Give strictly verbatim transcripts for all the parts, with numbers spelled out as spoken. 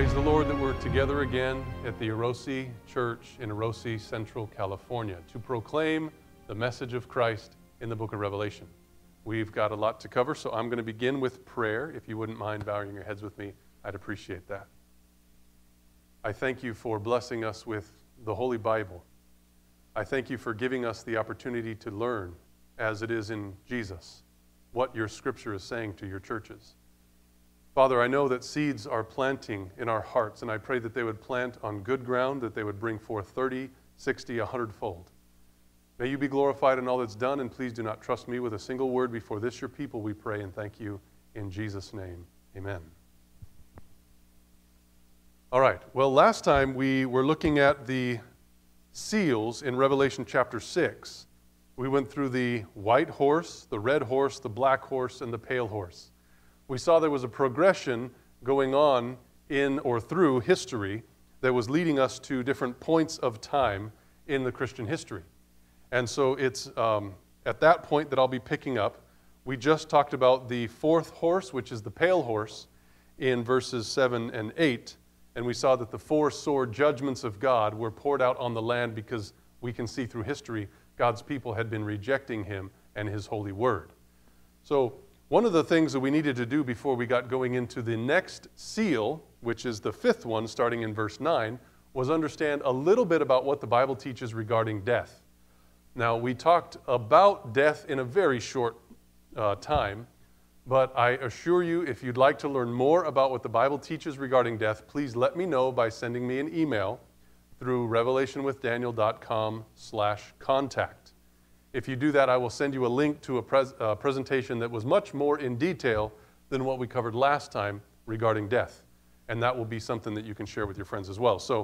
Praise the Lord that we're together again at the Erosi Church in Erosi, Central California to proclaim the message of Christ in the book of Revelation. We've got a lot to cover, so I'm going to begin with prayer. If you wouldn't mind bowing your heads with me, I'd appreciate that. I thank you for blessing us with the Holy Bible. I thank you for giving us the opportunity to learn, as it is in Jesus, what your Scripture is saying to your churches. Father, I know that seeds are planting in our hearts, and I pray that they would plant on good ground, that they would bring forth thirty, sixty, a hundred-fold. May you be glorified in all that's done, and please do not trust me with a single word before this your people, we pray and thank you in Jesus' name. Amen. All right, well, last time we were looking at the seals in Revelation chapter six. We went through the white horse, the red horse, the black horse, and the pale horse. We saw there was a progression going on in or through history that was leading us to different points of time in the Christian history. And so it's um, at that point that I'll be picking up. We just talked about the fourth horse, which is the pale horse, in verses seven and eight. And we saw that the four sore judgments of God were poured out on the land because we can see through history God's people had been rejecting him and his holy word. So one of the things that we needed to do before we got going into the next seal, which is the fifth one, starting in verse nine, was understand a little bit about what the Bible teaches regarding death. Now, we talked about death in a very short uh, time, but I assure you, if you'd like to learn more about what the Bible teaches regarding death, please let me know by sending me an email through revelation with daniel dot com slash contact. If you do that, I will send you a link to a pres uh, presentation that was much more in detail than what we covered last time regarding death. And that will be something that you can share with your friends as well. So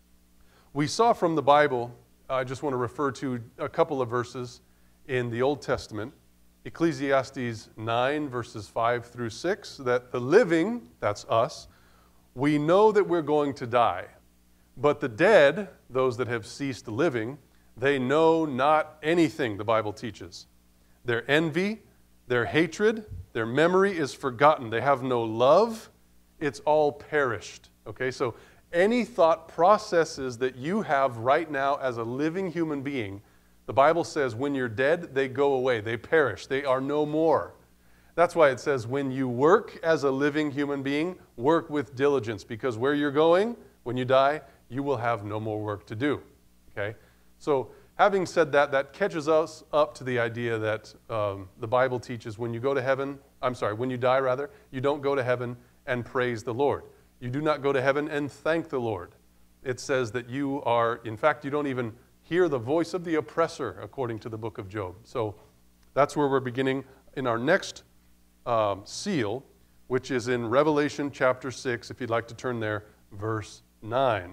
we saw from the Bible, I just want to refer to a couple of verses in the Old Testament, Ecclesiastes nine, verses five through six, that the living, that's us, we know that we're going to die. But the dead, those that have ceased living, they know not anything, the Bible teaches. Their envy, their hatred, their memory is forgotten. They have no love. It's all perished. Okay, so any thought processes that you have right now as a living human being, the Bible says when you're dead, they go away. They perish. They are no more. That's why it says when you work as a living human being, work with diligence, because where you're going, when you die, you will have no more work to do. Okay? So having said that, that catches us up to the idea that um, the Bible teaches when you go to heaven, I'm sorry, when you die rather, you don't go to heaven and praise the Lord. You do not go to heaven and thank the Lord. It says that you are, in fact, you don't even hear the voice of the oppressor, according to the book of Job. So that's where we're beginning in our next um, seal, which is in Revelation chapter six, if you'd like to turn there, verse nine.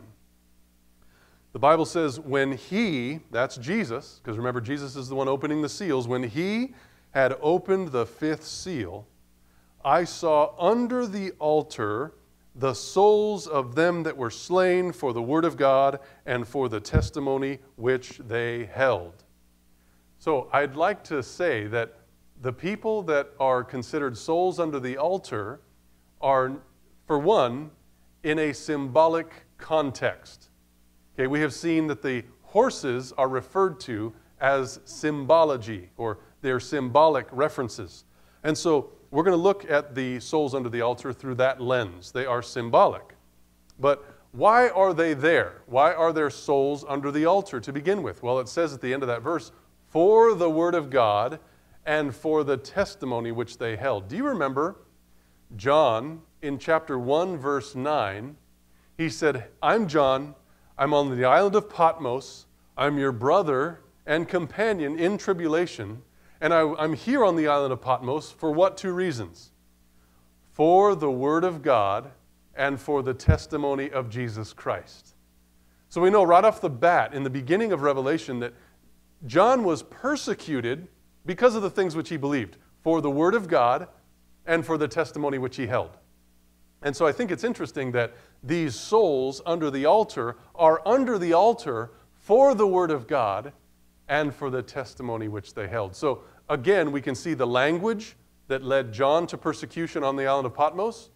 The Bible says, when he, that's Jesus, because remember Jesus is the one opening the seals, when he had opened the fifth seal, I saw under the altar the souls of them that were slain for the word of God and for the testimony which they held. So I'd like to say that the people that are considered souls under the altar are, for one, in a symbolic context. Okay, we have seen that the horses are referred to as symbology, or they're symbolic references. And so we're going to look at the souls under the altar through that lens. They are symbolic. But why are they there? Why are there souls under the altar to begin with? Well, it says at the end of that verse, for the word of God and for the testimony which they held. Do you remember John in chapter one, verse nine? He said, I'm John. I'm on the island of Patmos. I'm your brother and companion in tribulation. And I, I'm here on the island of Patmos for what two reasons? For the word of God and for the testimony of Jesus Christ. So we know right off the bat in the beginning of Revelation that John was persecuted because of the things which he believed, for the word of God and for the testimony which he held. And so I think it's interesting that these souls under the altar are under the altar for the word of God and for the testimony which they held. So again, we can see the language that led John to persecution on the island of Patmos, or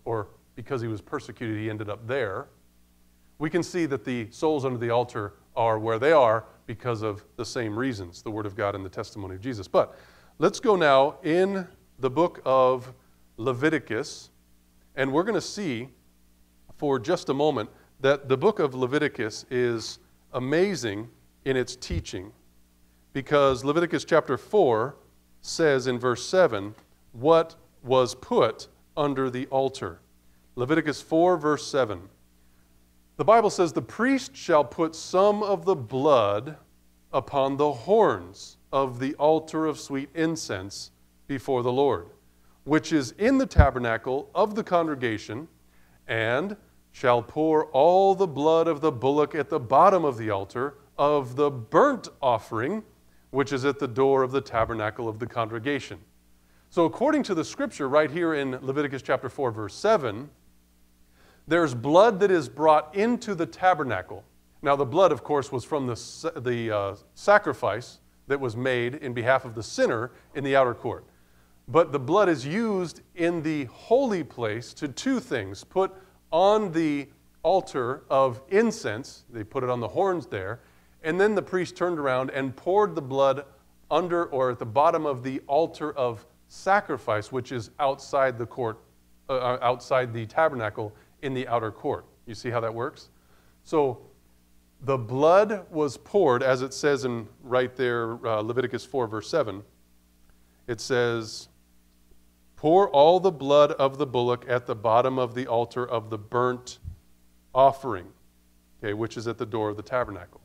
because he was persecuted, he ended up there. We can see that the souls under the altar are where they are because of the same reasons, the Word of God and the testimony of Jesus. But let's go now in the book of Leviticus, and we're going to see for just a moment that the book of Leviticus is amazing in its teaching, because Leviticus chapter four says in verse seven what was put under the altar. Leviticus four, verse seven. The Bible says, "The priest shall put some of the blood upon the horns of the altar of sweet incense before the Lord, which is in the tabernacle of the congregation, and shall pour all the blood of the bullock at the bottom of the altar of the burnt offering, which is at the door of the tabernacle of the congregation." So according to the scripture right here in Leviticus chapter four, verse seven, there's blood that is brought into the tabernacle. Now the blood, of course, was from the, the uh, sacrifice that was made in behalf of the sinner in the outer court. But the blood is used in the holy place to two things. Put on the altar of incense, they put it on the horns there, and then the priest turned around and poured the blood under or at the bottom of the altar of sacrifice, which is outside the court, uh, outside the tabernacle in the outer court. You see how that works? So the blood was poured, as it says in right there, uh, Leviticus four, verse seven. It says, "Pour all the blood of the bullock at the bottom of the altar of the burnt offering," okay, which is at the door of the tabernacle.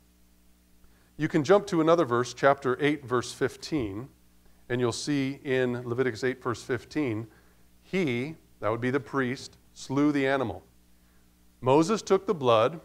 You can jump to another verse, chapter eight, verse fifteen, and you'll see in Leviticus eight, verse fifteen, he, that would be the priest, slew the animal. Moses took the blood,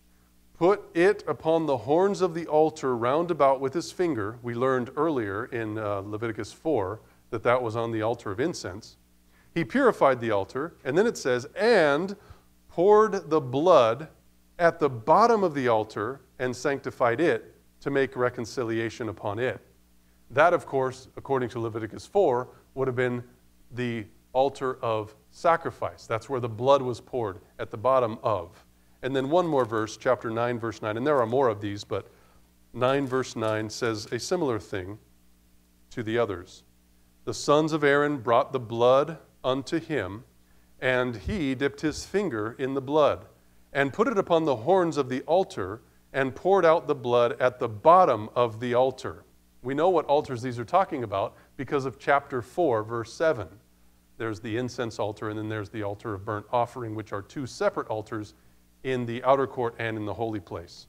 put it upon the horns of the altar round about with his finger. We learned earlier in uh, Leviticus four that that was on the altar of incense. He purified the altar, and then it says, and poured the blood at the bottom of the altar and sanctified it to make reconciliation upon it. That, of course, according to Leviticus four, would have been the altar of sacrifice. That's where the blood was poured, at the bottom of. And then one more verse, chapter nine, verse nine, and there are more of these, but nine, verse nine says a similar thing to the others. "The sons of Aaron brought the blood unto him, and he dipped his finger in the blood, and put it upon the horns of the altar, and poured out the blood at the bottom of the altar." We know what altars these are talking about because of chapter four, verse seven. There's the incense altar, and then there's the altar of burnt offering, which are two separate altars in the outer court and in the holy place.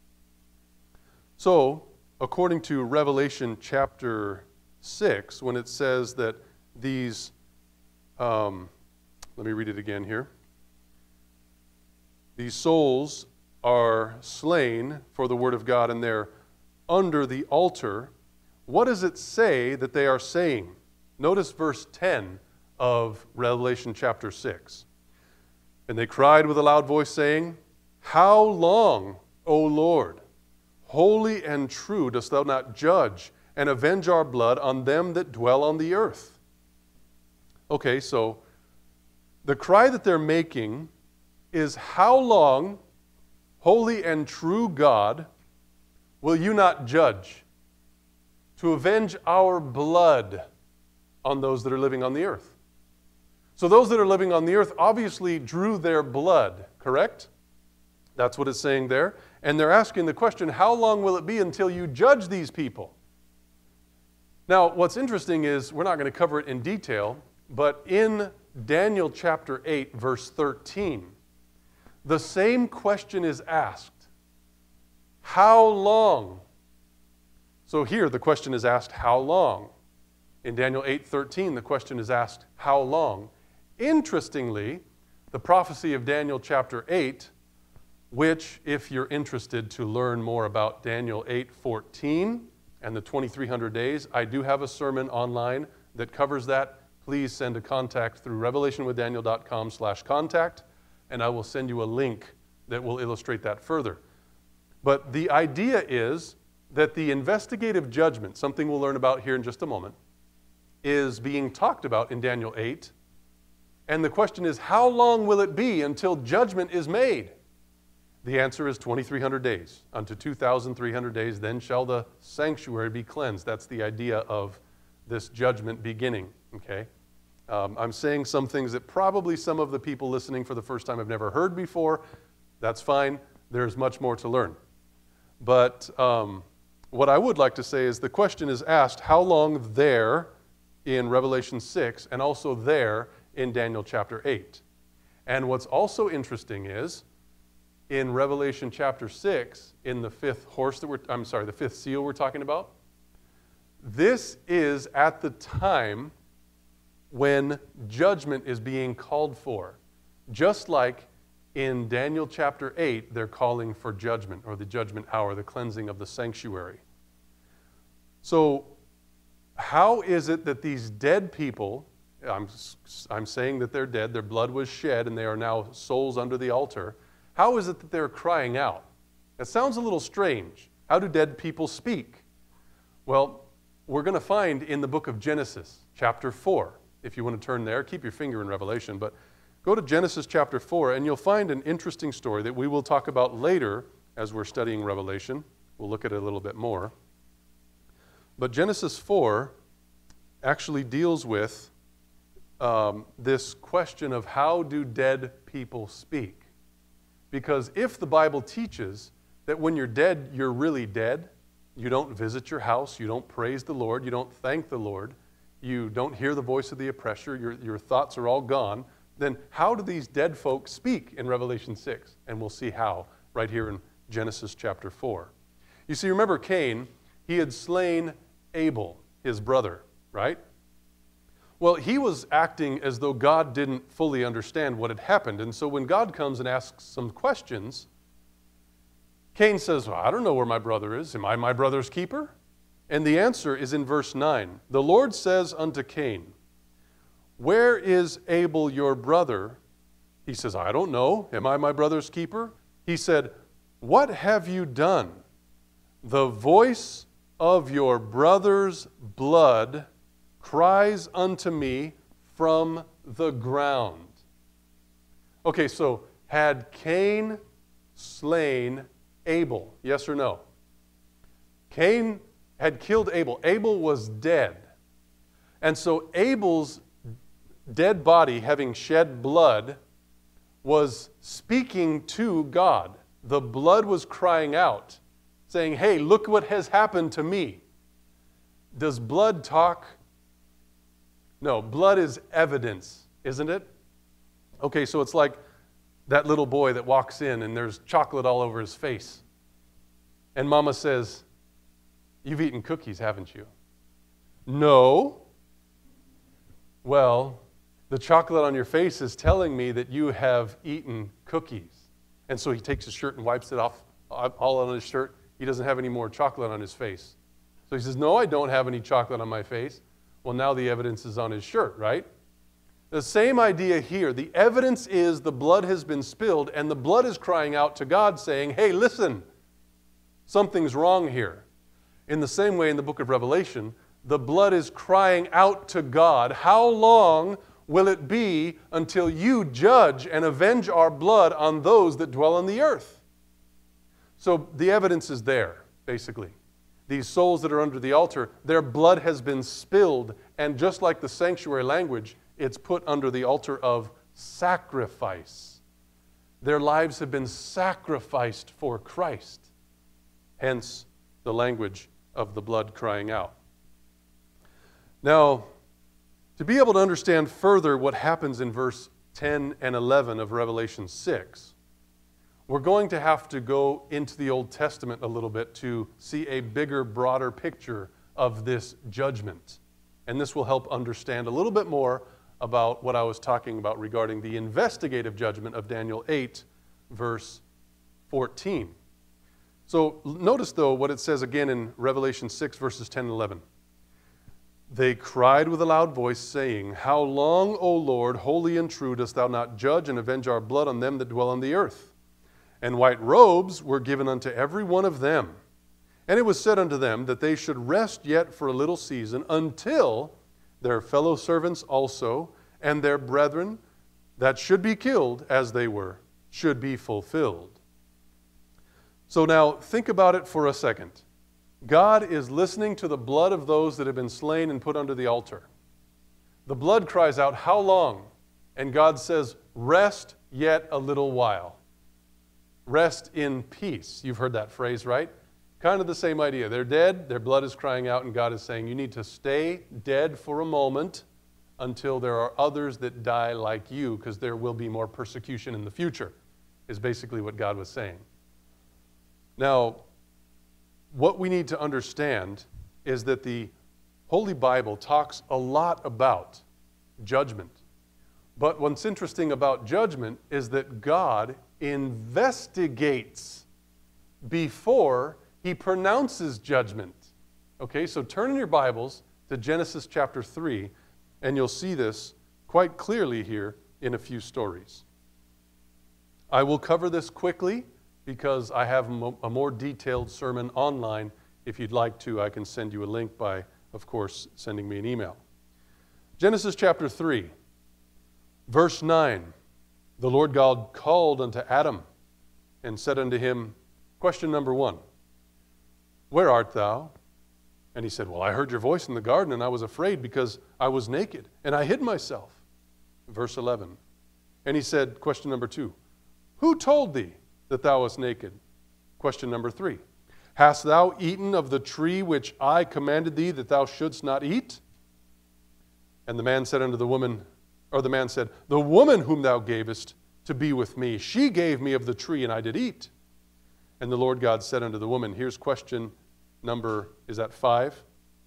So, according to Revelation chapter six, when it says that these, um, let me read it again here. These souls are slain for the word of God, and they're under the altar. What does it say that they are saying? Notice verse ten of Revelation chapter six. "And they cried with a loud voice, saying, How long, O Lord, holy and true, dost thou not judge and avenge our blood on them that dwell on the earth?" Okay, so the cry that they're making is, how long, holy and true God, will you not judge to avenge our blood on those that are living on the earth? So those that are living on the earth obviously drew their blood, correct? That's what it's saying there. And they're asking the question, how long will it be until you judge these people? Now, what's interesting is, we're not going to cover it in detail, but in Daniel chapter eight, verse thirteen, the same question is asked. How long? So here the question is asked, how long? In Daniel eight thirteen, the question is asked, how long? Interestingly, the prophecy of Daniel chapter eight, which, if you're interested to learn more about Daniel eight fourteen and the twenty-three hundred days, I do have a sermon online that covers that. Please send a contact through revelation with daniel dot com slash contact, and I will send you a link that will illustrate that further. But the idea is that the investigative judgment, something we'll learn about here in just a moment, is being talked about in Daniel eight, And the question is, how long will it be until judgment is made? The answer is twenty-three hundred days. Unto two thousand three hundred days, then shall the sanctuary be cleansed. That's the idea of this judgment beginning, okay? Um, I'm saying some things that probably some of the people listening for the first time have never heard before. That's fine. There's much more to learn. But um, what I would like to say is the question is asked, how long there in Revelation six and also there in Daniel chapter eight? And what's also interesting is in Revelation chapter six, in the fifth horse that we're, I'm sorry, the fifth seal we're talking about, this is at the time when judgment is being called for. Just like in Daniel chapter eight, they're calling for judgment, or the judgment hour, the cleansing of the sanctuary. So how is it that these dead people, I'm, I'm saying that they're dead, their blood was shed, and they are now souls under the altar, how is it that they're crying out? That sounds a little strange. How do dead people speak? Well, we're going to find in the book of Genesis, chapter four. If you want to turn there, keep your finger in Revelation, but go to Genesis chapter four, and you'll find an interesting story that we will talk about later as we're studying Revelation. We'll look at it a little bit more. But Genesis four actually deals with um, this question of how do dead people speak? Because if the Bible teaches that when you're dead, you're really dead, you don't visit your house, you don't praise the Lord, you don't thank the Lord, you don't hear the voice of the oppressor, your, your thoughts are all gone, then how do these dead folks speak in Revelation six? And we'll see how right here in Genesis chapter four. You see, remember Cain, he had slain Abel, his brother, right? Well, he was acting as though God didn't fully understand what had happened. And so when God comes and asks some questions, Cain says, well, I don't know where my brother is. Am I my brother's keeper? And the answer is in verse nine. The Lord says unto Cain, where is Abel your brother? He says, I don't know. Am I my brother's keeper? He said, what have you done? The voice of your brother's blood cries unto me from the ground. Okay, so had Cain slain Abel? Yes or no? Cain had killed Abel. Abel was dead. And so Abel's dead body, having shed blood, was speaking to God. The blood was crying out, saying, hey, look what has happened to me. Does blood talk? No, blood is evidence, isn't it? Okay, so it's like that little boy that walks in and there's chocolate all over his face. And mama says, you've eaten cookies, haven't you? No. Well, the chocolate on your face is telling me that you have eaten cookies. And so he takes his shirt and wipes it off all on his shirt. He doesn't have any more chocolate on his face. So he says, no, I don't have any chocolate on my face. Well, now the evidence is on his shirt, right? The same idea here. The evidence is the blood has been spilled, and the blood is crying out to God saying, hey, listen, something's wrong here. In the same way in the book of Revelation, the blood is crying out to God, how long will it be until you judge and avenge our blood on those that dwell on the earth? So the evidence is there, basically. These souls that are under the altar, their blood has been spilled, and just like the sanctuary language, it's put under the altar of sacrifice. Their lives have been sacrificed for Christ. Hence, the language of the blood crying out. Now, to be able to understand further what happens in verse ten and eleven of Revelation six, we're going to have to go into the Old Testament a little bit to see a bigger, broader picture of this judgment. And this will help understand a little bit more about what I was talking about regarding the investigative judgment of Daniel eight, verse fourteen. So notice, though, what it says again in Revelation six, verses ten and eleven. They cried with a loud voice, saying, how long, O Lord, holy and true, dost thou not judge and avenge our blood on them that dwell on the earth? And white robes were given unto every one of them. And it was said unto them that they should rest yet for a little season, until their fellow servants also and their brethren that should be killed as they were should be fulfilled. So now think about it for a second. God is listening to the blood of those that have been slain and put under the altar. The blood cries out, "How long?" And God says, "Rest yet a little while." Rest in peace. You've heard that phrase, right? Kind of the same idea. They're dead, their blood is crying out, and God is saying, you need to stay dead for a moment until there are others that die like you, because there will be more persecution in the future, is basically what God was saying. Now, what we need to understand is that the Holy Bible talks a lot about judgment. But what's interesting about judgment is that God investigates before he pronounces judgment. Okay, so turn in your Bibles to Genesis chapter three, and you'll see this quite clearly here in a few stories. I will cover this quickly because I have a more detailed sermon online. If you'd like to, I can send you a link by, of course, sending me an email. Genesis chapter three, verse nine. The Lord God called unto Adam and said unto him, question number one, where art thou? And he said, well, I heard your voice in the garden, and I was afraid because I was naked, and I hid myself. Verse eleven. And he said, question number two, who told thee that thou wast naked? Question number three, hast thou eaten of the tree which I commanded thee that thou shouldst not eat? And the man said unto the woman, or the man said, the woman whom thou gavest to be with me, she gave me of the tree, and I did eat. And the Lord God said unto the woman, here's question number, is that five?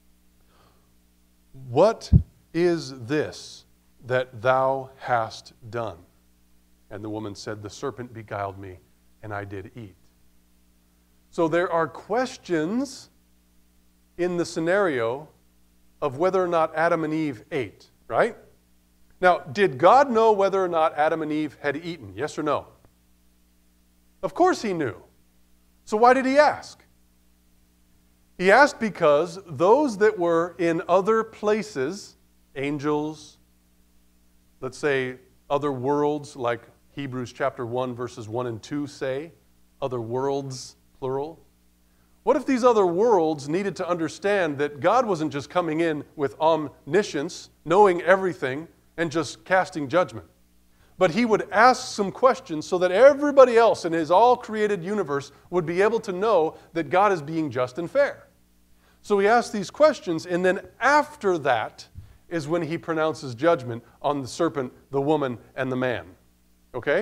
What is this that thou hast done? And the woman said, the serpent beguiled me, and I did eat. So there are questions in the scenario of whether or not Adam and Eve ate, right? Now, did God know whether or not Adam and Eve had eaten? Yes or no? Of course he knew. So why did he ask? He asked because those that were in other places, angels, let's say other worlds, like Hebrews chapter one, verses one and two say, other worlds, plural. What if these other worlds needed to understand that God wasn't just coming in with omniscience, knowing everything, and just casting judgment, but he would ask some questions so that everybody else in his all-created universe would be able to know that God is being just and fair. So he asked these questions, and then after that is when he pronounces judgment on the serpent, the woman, and the man. Okay?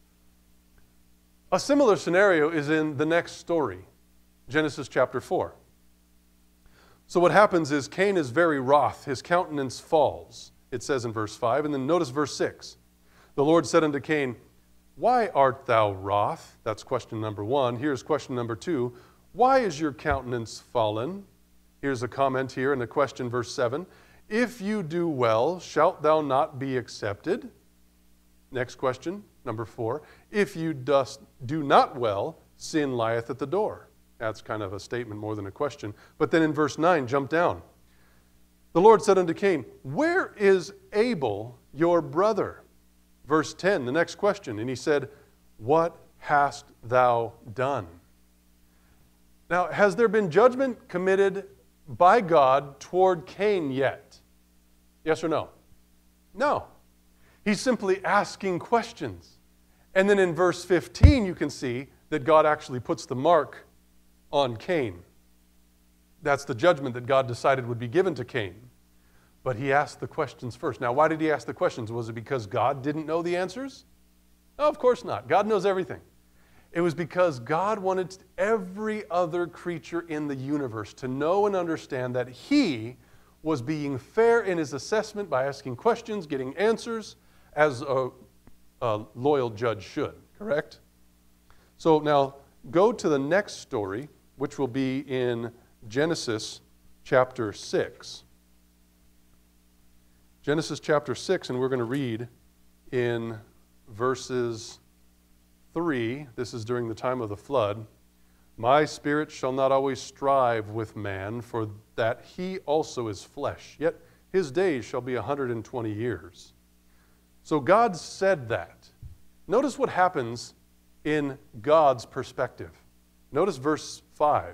A similar scenario is in the next story, Genesis chapter four. So what happens is Cain is very wroth. His countenance falls, it says in verse five. And then notice verse six. The Lord said unto Cain, why art thou wroth? That's question number one. Here's question number two. Why is your countenance fallen? Here's a comment here in a question, verse seven. If you do well, shalt thou not be accepted? Next question, number four. If you dost, do not well, sin lieth at the door. That's kind of a statement more than a question. But then in verse nine, jump down. The Lord said unto Cain, where is Abel your brother? Verse ten, the next question. And he said, what hast thou done? Now, has there been judgment committed by God toward Cain yet? Yes or no? No. He's simply asking questions. And then in verse fifteen, you can see that God actually puts the mark on Cain. That's the judgment that God decided would be given to Cain. But he asked the questions first. Now, why did he ask the questions? Was it because God didn't know the answers? No, of course not. God knows everything. It was because God wanted every other creature in the universe to know and understand that he was being fair in his assessment by asking questions, getting answers, as a, a loyal judge should, correct? So now, go to the next story, which will be in Genesis chapter six. Genesis chapter six, and we're going to read in verses three. This is during the time of the flood. My spirit shall not always strive with man, for that he also is flesh. Yet his days shall be a hundred and twenty years. So God said that. Notice what happens in God's perspective. Notice verse five.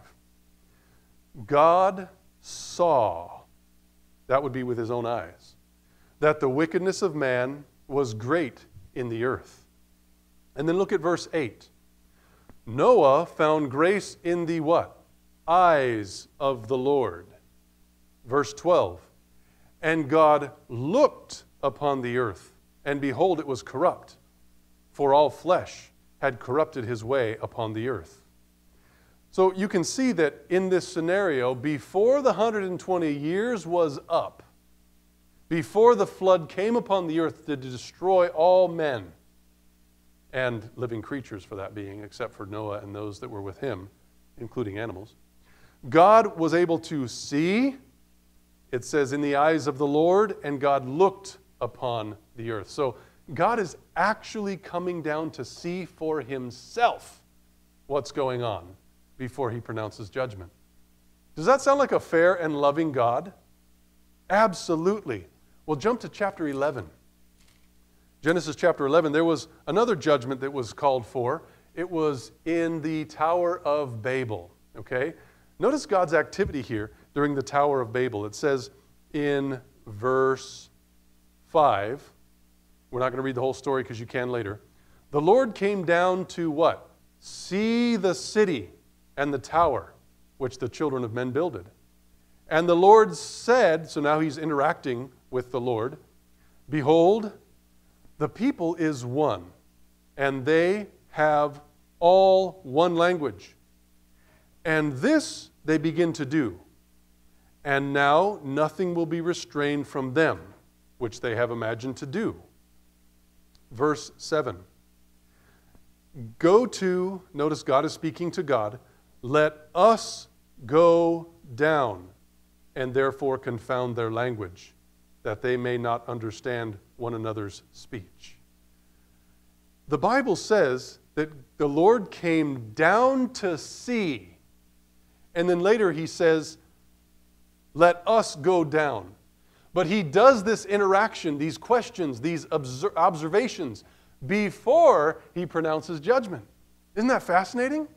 God saw, that would be with his own eyes, that the wickedness of man was great in the earth. And then look at verse eight. Noah found grace in the what? Eyes of the Lord. Verse twelve. And God looked upon the earth, and behold, it was corrupt, for all flesh had corrupted his way upon the earth. So you can see that in this scenario, before the one hundred twenty years was up, before the flood came upon the earth to destroy all men, and living creatures for that being, except for Noah and those that were with him, including animals, God was able to see, it says, in the eyes of the Lord, and God looked upon the earth. So God is actually coming down to see for himself what's going on before he pronounces judgment. Does that sound like a fair and loving God? Absolutely. Well, jump to chapter eleven. Genesis chapter eleven, there was another judgment that was called for. It was in the Tower of Babel, okay? Notice God's activity here during the Tower of Babel. It says in verse five, we're not going to read the whole story because you can later. The Lord came down to what? See the city and the tower which the children of men builded. And the Lord said, so now he's interacting with the Lord, behold, the people is one, and they have all one language. And this they begin to do. And now nothing will be restrained from them, which they have imagined to do. Verse seven. Go to, notice God is speaking to God, let us go down, and therefore confound their language, that they may not understand one another's speech. The Bible says that the Lord came down to see, and then later he says, let us go down. But he does this interaction, these questions, these obser- observations, before he pronounces judgment. Isn't that fascinating?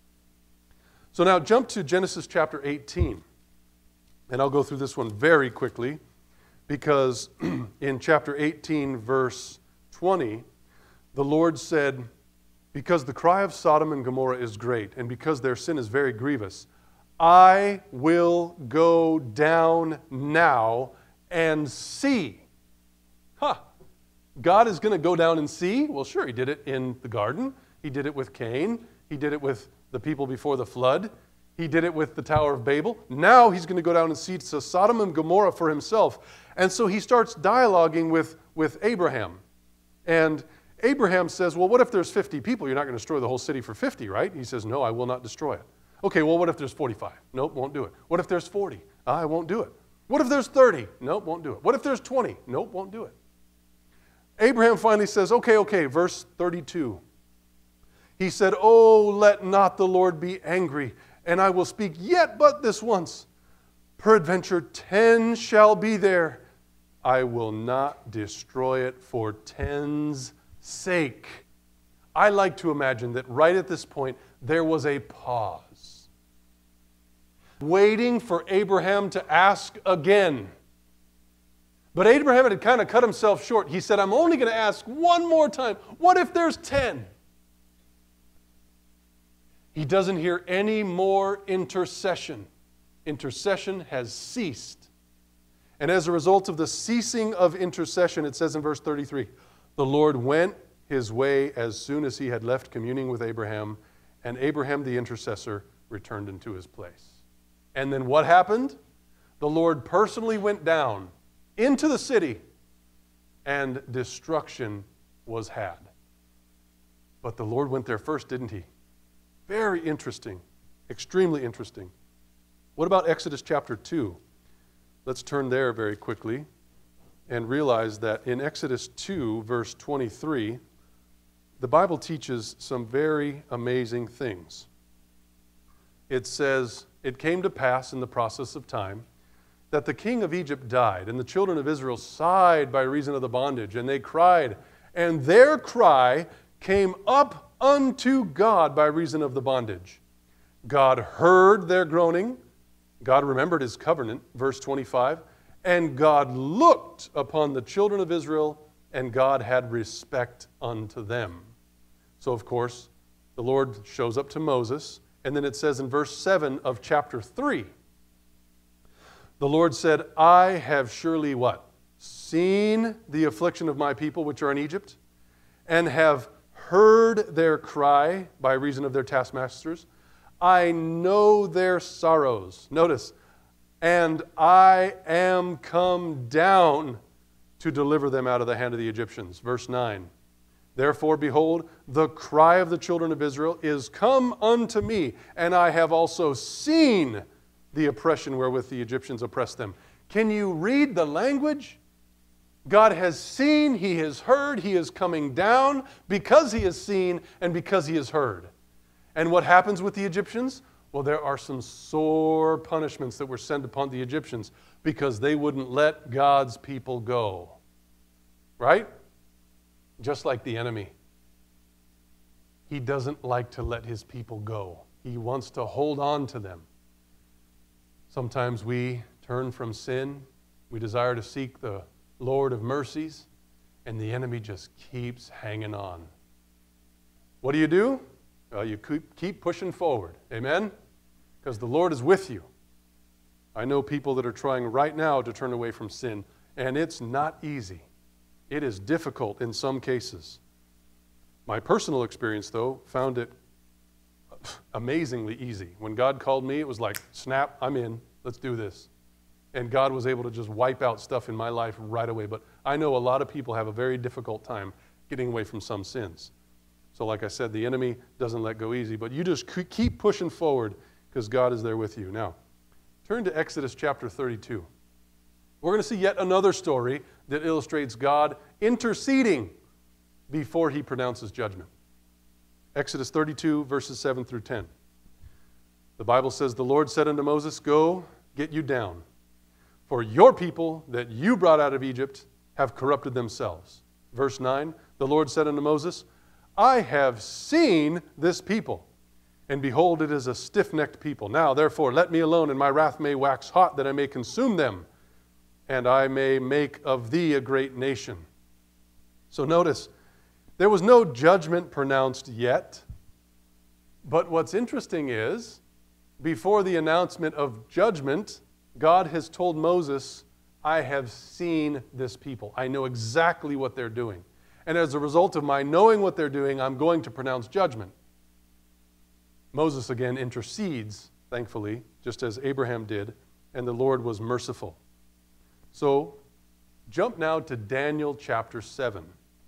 So now jump to Genesis chapter eighteen. And I'll go through this one very quickly, because in chapter eighteen, verse twenty, the Lord said, because the cry of Sodom and Gomorrah is great, and because their sin is very grievous, I will go down now and see. Huh. God is going to go down and see? Well, sure, he did it in the garden. He did it with Cain. He did it with the people before the flood. He did it with the Tower of Babel. Now he's going to go down and see to Sodom and Gomorrah for himself. And so he starts dialoguing with, with Abraham. And Abraham says, well, what if there's fifty people? You're not going to destroy the whole city for fifty, right? He says, no, I will not destroy it. Okay, well, what if there's forty-five? Nope, won't do it. What if there's forty? I won't do it. What if there's thirty? Nope, won't do it. What if there's twenty? Nope, won't do it. Abraham finally says, okay, okay, verse thirty-two. He said, oh, let not the Lord be angry, and I will speak yet but this once. Peradventure ten shall be there. I will not destroy it for ten's sake. I like to imagine that right at this point, there was a pause, waiting for Abraham to ask again. But Abraham had kind of cut himself short. He said, I'm only going to ask one more time. What if there's ten? He doesn't hear any more intercession. Intercession has ceased. And as a result of the ceasing of intercession, it says in verse thirty-three, the Lord went his way as soon as he had left communing with Abraham, and Abraham the intercessor returned into his place. And then what happened? The Lord personally went down into the city, and destruction was had. But the Lord went there first, didn't he? Very interesting, extremely interesting. What about Exodus chapter two? Let's turn there very quickly and realize that in Exodus two, verse twenty-three, the Bible teaches some very amazing things. It says, it came to pass in the process of time that the king of Egypt died, and the children of Israel sighed by reason of the bondage, and they cried, and their cry came up unto God by reason of the bondage. God heard their groaning. God remembered his covenant, verse twenty-five, and God looked upon the children of Israel, and God had respect unto them. So, of course, the Lord shows up to Moses, and then it says in verse seven of chapter three, the Lord said, I have surely what? Seen the affliction of my people which are in Egypt, and have heard their cry by reason of their taskmasters. I know their sorrows. Notice, and I am come down to deliver them out of the hand of the Egyptians. Verse nine. Therefore, behold, the cry of the children of Israel is come unto me, and I have also seen the oppression wherewith the Egyptians oppressed them. Can you read the language? God has seen, he has heard, he is coming down because he has seen and because he has heard. And what happens with the Egyptians? Well, there are some sore punishments that were sent upon the Egyptians because they wouldn't let God's people go. Right? Just like the enemy. He doesn't like to let his people go. He wants to hold on to them. Sometimes we turn from sin. We desire to seek the Lord of mercies, and the enemy just keeps hanging on. What do you do? Well, you keep pushing forward. Amen? Because the Lord is with you. I know people that are trying right now to turn away from sin, and it's not easy. It is difficult in some cases. My personal experience, though, found it amazingly easy. When God called me, it was like, snap, I'm in. Let's do this. And God was able to just wipe out stuff in my life right away. But I know a lot of people have a very difficult time getting away from some sins. So like I said, the enemy doesn't let go easy. But you just keep pushing forward because God is there with you. Now, turn to Exodus chapter thirty-two. We're going to see yet another story that illustrates God interceding before he pronounces judgment. Exodus thirty-two, verses seven through ten. The Bible says, the Lord said unto Moses, go, get you down. For your people that you brought out of Egypt have corrupted themselves. Verse nine, the Lord said unto Moses, I have seen this people, and behold, it is a stiff-necked people. Now, therefore, let me alone, and my wrath may wax hot, that I may consume them, and I may make of thee a great nation. So notice, there was no judgment pronounced yet, but what's interesting is, before the announcement of judgment, God has told Moses, I have seen this people. I know exactly what they're doing. And as a result of my knowing what they're doing, I'm going to pronounce judgment. Moses again intercedes, thankfully, just as Abraham did, and the Lord was merciful. So, jump now to Daniel chapter seven.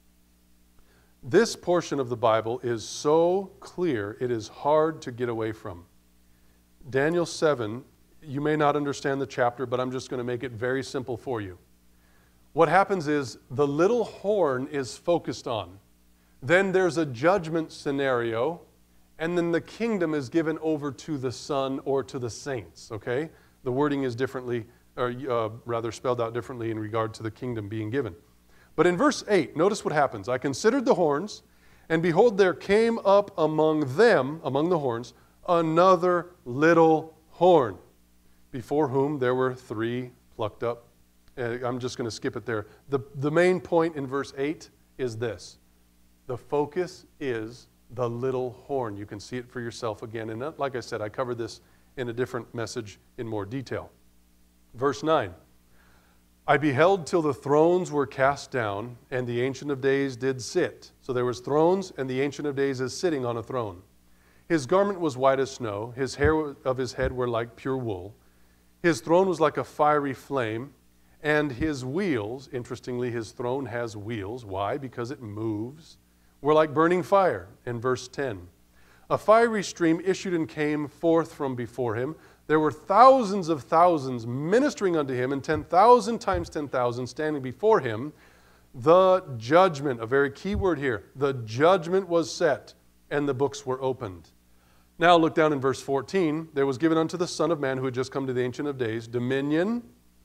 This portion of the Bible is so clear, it is hard to get away from. Daniel seven, you may not understand the chapter, but I'm just going to make it very simple for you. What happens is the little horn is focused on. Then there's a judgment scenario, and then the kingdom is given over to the Son or to the saints, okay? The wording is differently, or uh, rather spelled out differently in regard to the kingdom being given. But in verse eight, notice what happens. I considered the horns, and behold, there came up among them, among the horns, another little horn, before whom there were three plucked up. Uh, I'm just going to skip it there. The, the main point in verse eight is this. The focus is the little horn. You can see it for yourself again. And like I said, I covered this in a different message in more detail. Verse nine. I beheld till the thrones were cast down, and the Ancient of Days did sit. So there was thrones, and the Ancient of Days is sitting on a throne. His garment was white as snow. His hair of his head were like pure wool. His throne was like a fiery flame, and his wheels, interestingly, his throne has wheels. Why? Because it moves. Were like burning fire. In verse ten. A fiery stream issued and came forth from before him. There were thousands of thousands ministering unto him, and ten thousand times ten thousand standing before him. The judgment, a very key word here, the judgment was set, and the books were opened. Now look down in verse fourteen. There was given unto the Son of Man, who had just come to the Ancient of Days, dominion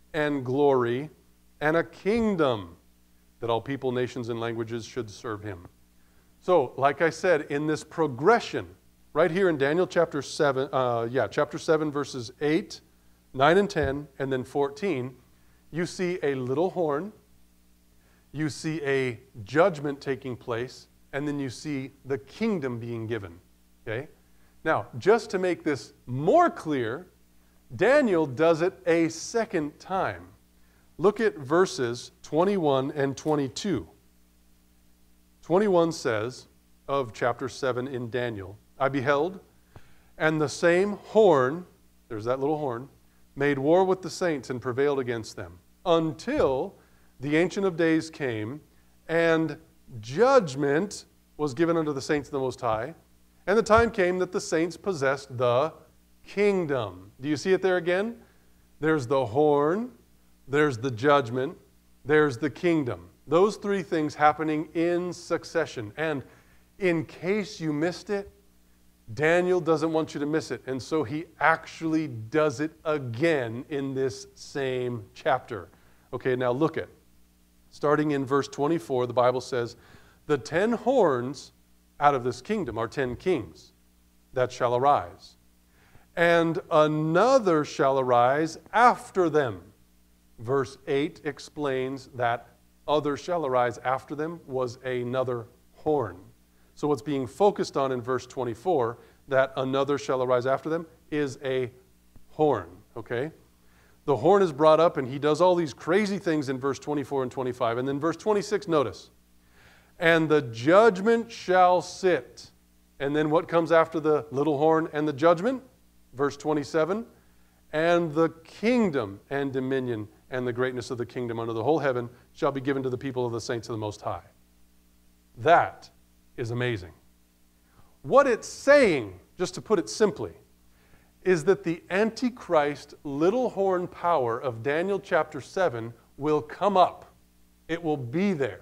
and glory and a kingdom that all people, nations, and languages should serve him. So, like I said, in this progression, right here in Daniel chapter seven, uh, yeah, chapter seven, verses eight, nine, and ten, and then fourteen, you see a little horn, you see a judgment taking place, and then you see the kingdom being given. Okay? Now, just to make this more clear, Daniel does it a second time. Look at verses twenty-one and twenty-two. twenty-one says of chapter seven in Daniel, I beheld, and the same horn, there's that little horn, made war with the saints and prevailed against them, until the Ancient of Days came, and judgment was given unto the saints of the Most High, and the time came that the saints possessed the kingdom. Do you see it there again? There's the horn, there's the judgment, there's the kingdom. Those three things happening in succession. And in case you missed it, Daniel doesn't want you to miss it. And so he actually does it again in this same chapter. Okay, now look at, starting in verse twenty-four, the Bible says, the ten horns out of this kingdom are ten kings that shall arise. And another shall arise after them. Verse eight explains that other shall arise after them was another horn. So what's being focused on in verse twenty-four, that another shall arise after them, is a horn, okay? The horn is brought up, and he does all these crazy things in verse twenty-four and twenty-five. And then verse twenty-six, notice, and the judgment shall sit. And then what comes after the little horn and the judgment? Verse twenty-seven, and the kingdom and dominion and the greatness of the kingdom under the whole heaven shall be given to the people of the saints of the Most High. That is amazing. What it's saying, just to put it simply, is that the Antichrist little horn power of Daniel chapter seven will come up. It will be there.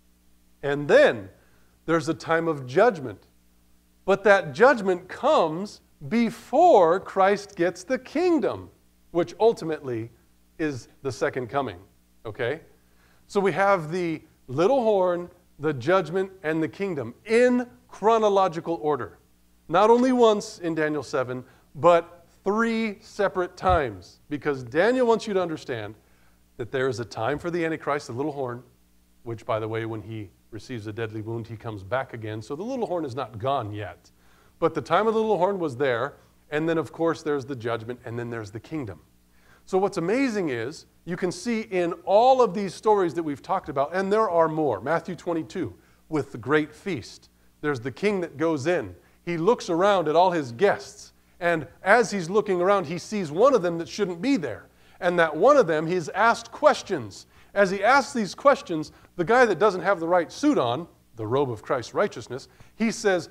And then there's a time of judgment. But that judgment comes before Christ gets the kingdom, which ultimately is the second coming. Okay? So we have the little horn, the judgment, and the kingdom in chronological order. Not only once in Daniel seven, but three separate times. Because Daniel wants you to understand that there is a time for the Antichrist, the little horn, which, by the way, when he receives a deadly wound, he comes back again. So the little horn is not gone yet. But the time of the little horn was there, and then, of course, there's the judgment, and then there's the kingdom. So what's amazing is you can see in all of these stories that we've talked about, and there are more. Matthew twenty-two, with the great feast. There's the king that goes in. He looks around at all his guests, and as he's looking around, he sees one of them that shouldn't be there. And that one of them, he's asked questions. As he asks these questions, the guy that doesn't have the right suit on, the robe of Christ's righteousness, he says,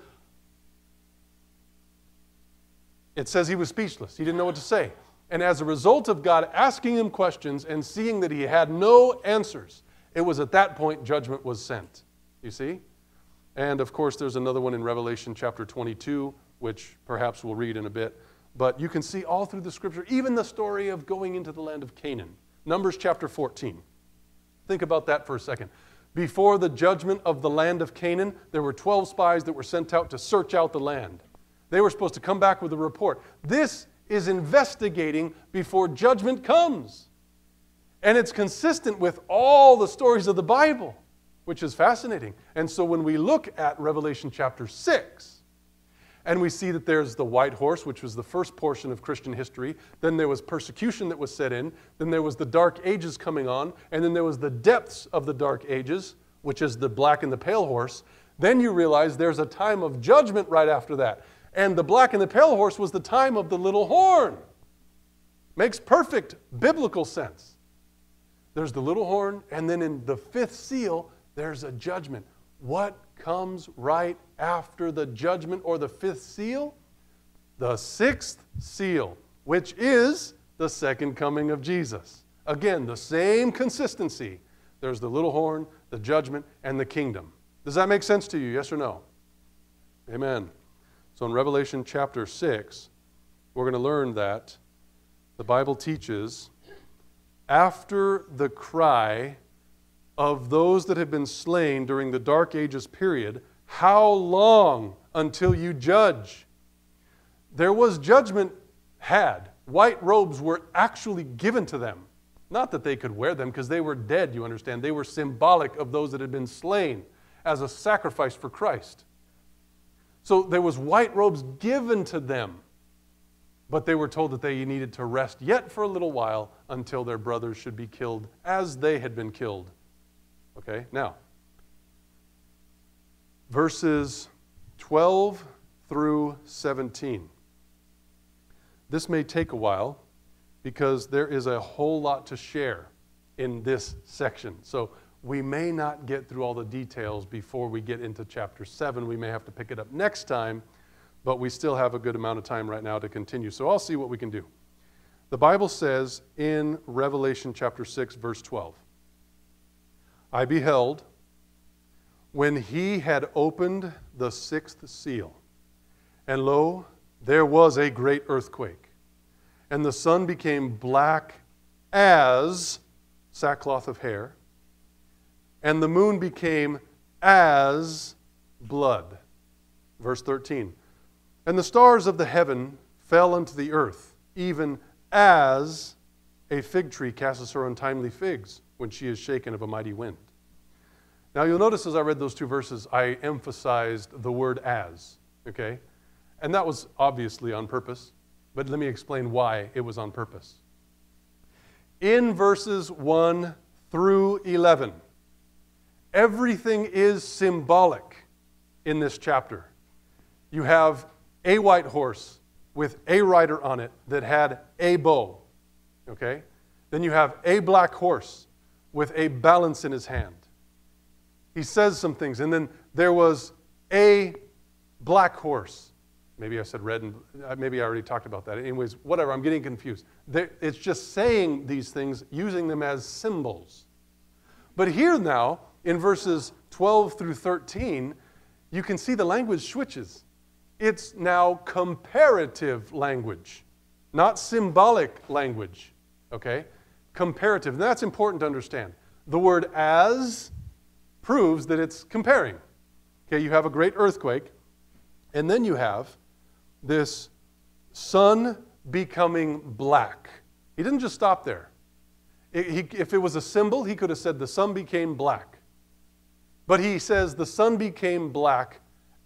it says he was speechless. He didn't know what to say. And as a result of God asking him questions and seeing that he had no answers, it was at that point judgment was sent. You see? And of course, there's another one in Revelation chapter twenty-two, which perhaps we'll read in a bit. But you can see all through the scripture, even the story of going into the land of Canaan. Numbers chapter fourteen. Think about that for a second. Before the judgment of the land of Canaan, there were twelve spies that were sent out to search out the land. They were supposed to come back with a report. This is investigating before judgment comes. And it's consistent with all the stories of the Bible, which is fascinating. And so when we look at Revelation chapter six, and we see that there's the white horse, which was the first portion of Christian history, then there was persecution that was set in, then there was the dark ages coming on, and then there was the depths of the dark ages, which is the black and the pale horse, then you realize there's a time of judgment right after that. And the black and the pale horse was the time of the little horn. Makes perfect biblical sense. There's the little horn, and then in the fifth seal, there's a judgment. What comes right after the judgment or the fifth seal? The sixth seal, which is the second coming of Jesus. Again, the same consistency. There's the little horn, the judgment, and the kingdom. Does that make sense to you, yes or no? Amen. So in Revelation chapter six, we're going to learn that the Bible teaches after the cry of those that have been slain during the Dark Ages period, how long until you judge? There was judgment had. White robes were actually given to them. Not that they could wear them, because they were dead, you understand. They were symbolic of those that had been slain as a sacrifice for Christ. So there was white robes given to them, but they were told that they needed to rest yet for a little while until their brothers should be killed as they had been killed. Okay, now, verses twelve through seventeen. This may take a while because there is a whole lot to share in this section. So we may not get through all the details before we get into chapter seven. We may have to pick it up next time, but we still have a good amount of time right now to continue. So I'll see what we can do. The Bible says in Revelation chapter six, verse twelve, I beheld when he had opened the sixth seal, and lo, there was a great earthquake, and the sun became black as sackcloth of hair, and the moon became as blood. Verse thirteen, and the stars of the heaven fell unto the earth, even as a fig tree casts her untimely figs when she is shaken of a mighty wind. Now you'll notice as I read those two verses, I emphasized the word as, okay? And that was obviously on purpose, but let me explain why it was on purpose. In verses one through eleven, everything is symbolic in this chapter. You have a white horse with a rider on it that had a bow, okay? Then you have a black horse with a balance in his hand. He says some things, and then there was a black horse. Maybe I said red, and maybe I already talked about that. Anyways, whatever, I'm getting confused. It's just saying these things, using them as symbols. But here now, in verses twelve through thirteen, you can see the language switches. It's now comparative language, not symbolic language, okay? Comparative, and that's important to understand. The word as proves that it's comparing. Okay, you have a great earthquake, and then you have this sun becoming black. He didn't just stop there. It, he, if it was a symbol, he could have said the sun became black. But he says the sun became black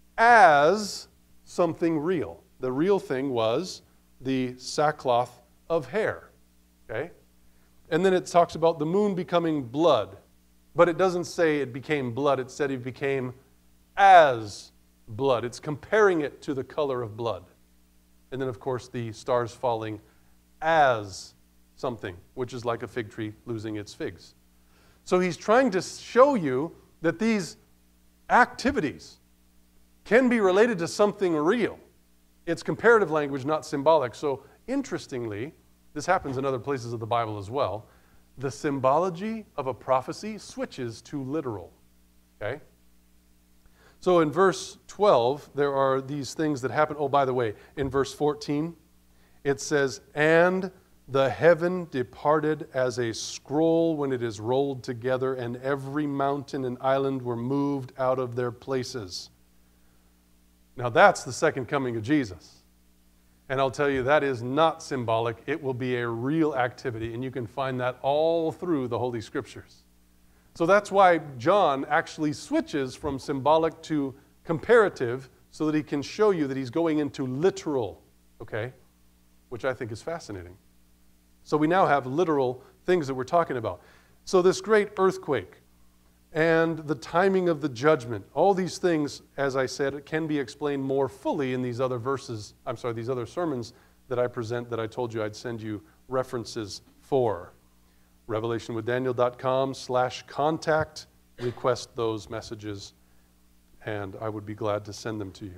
as something real. The real thing was the sackcloth of hair. Okay? And then it talks about the moon becoming blood. But it doesn't say it became blood. It said it became as blood. It's comparing it to the color of blood. And then, of course, the stars falling as something, which is like a fig tree losing its figs. So he's trying to show you that these activities can be related to something real. It's comparative language, not symbolic. So interestingly, this happens in other places of the Bible as well, the symbology of a prophecy switches to literal. Okay? So in verse twelve, there are these things that happen. Oh, by the way, in verse fourteen, it says, and the heaven departed as a scroll when it is rolled together, and every mountain and island were moved out of their places. Now that's the second coming of Jesus. And I'll tell you, that is not symbolic. It will be a real activity, and you can find that all through the Holy Scriptures. So that's why John actually switches from symbolic to comparative so that he can show you that he's going into literal, okay, which I think is fascinating. So we now have literal things that we're talking about. So this great earthquake and the timing of the judgment, all these things, as I said, it can be explained more fully in these other verses, I'm sorry, these other sermons that I present that I told you I'd send you references for. revelation with daniel dot com slash contact. Request those messages, and I would be glad to send them to you.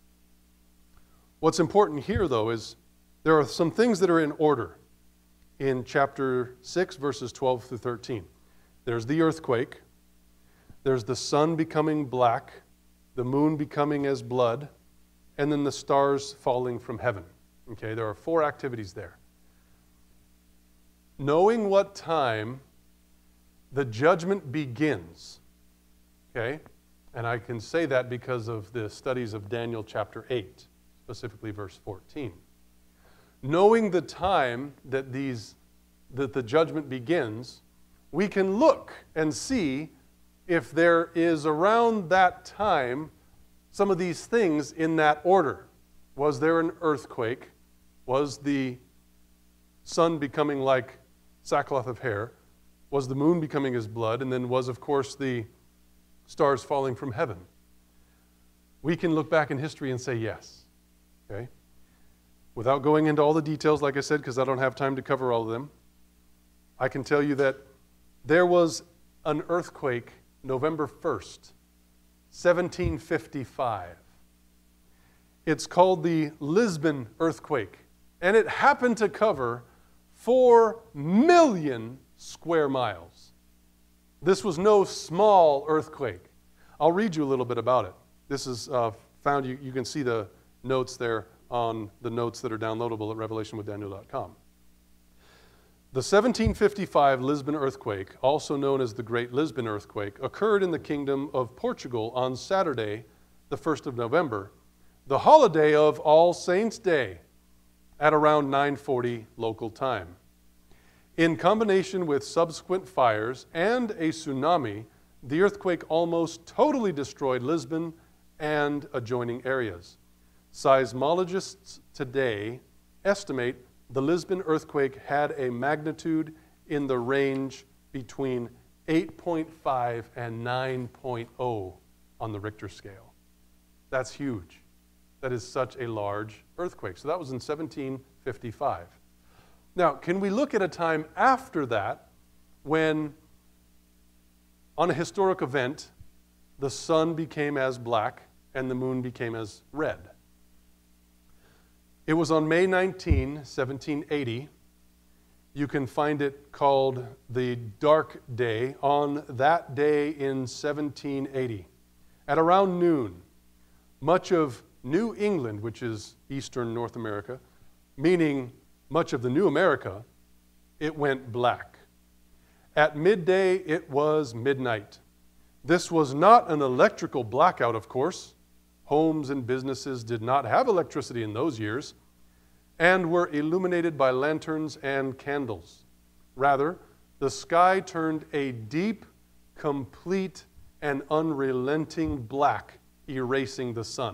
What's important here, though, is there are some things that are in order in chapter six, verses twelve through thirteen. There's the earthquake. There's the sun becoming black, the moon becoming as blood, and then the stars falling from heaven. Okay, there are four activities there. knowing what time the judgment begins, okay? And I can say that because of the studies of Daniel chapter eight, specifically verse fourteen. Knowing the time that these that the judgment begins, we can look and see if there is around that time some of these things in that order. Was there an earthquake? Was the sun becoming like sackcloth of hair? Was the moon becoming as blood? And then was, of course, the stars falling from heaven? We can look back in history and say yes. Okay? Without going into all the details, like I said, because I don't have time to cover all of them, I can tell you that there was an earthquake November first, seventeen fifty-five. It's called the Lisbon earthquake, and it happened to cover four million square miles. This was no small earthquake. I'll read you a little bit about it. This is uh, found, you, you can see the notes there on the notes that are downloadable at revelation with daniel dot com. The seventeen fifty-five Lisbon earthquake, also known as the Great Lisbon Earthquake, occurred in the Kingdom of Portugal on Saturday, the first of November, the holiday of All Saints' Day, at around nine forty local time. In combination with subsequent fires and a tsunami, the earthquake almost totally destroyed Lisbon and adjoining areas. Seismologists today estimate the Lisbon earthquake had a magnitude in the range between eight point five and nine point zero on the Richter scale. That's huge. That is such a large earthquake. So that was in seventeen fifty-five. Now, can we look at a time after that when, on a historic event, the sun became as black and the moon became as red? It was on May nineteenth, seventeen eighty. You can find it called the Dark Day on that day in seventeen eighty. At around noon, much of New England, which is eastern North America, meaning much of the New America, it went black. At midday, it was midnight. This was not an electrical blackout, of course. Homes and businesses did not have electricity in those years and were illuminated by lanterns and candles. Rather, the sky turned a deep, complete, and unrelenting black, erasing the sun.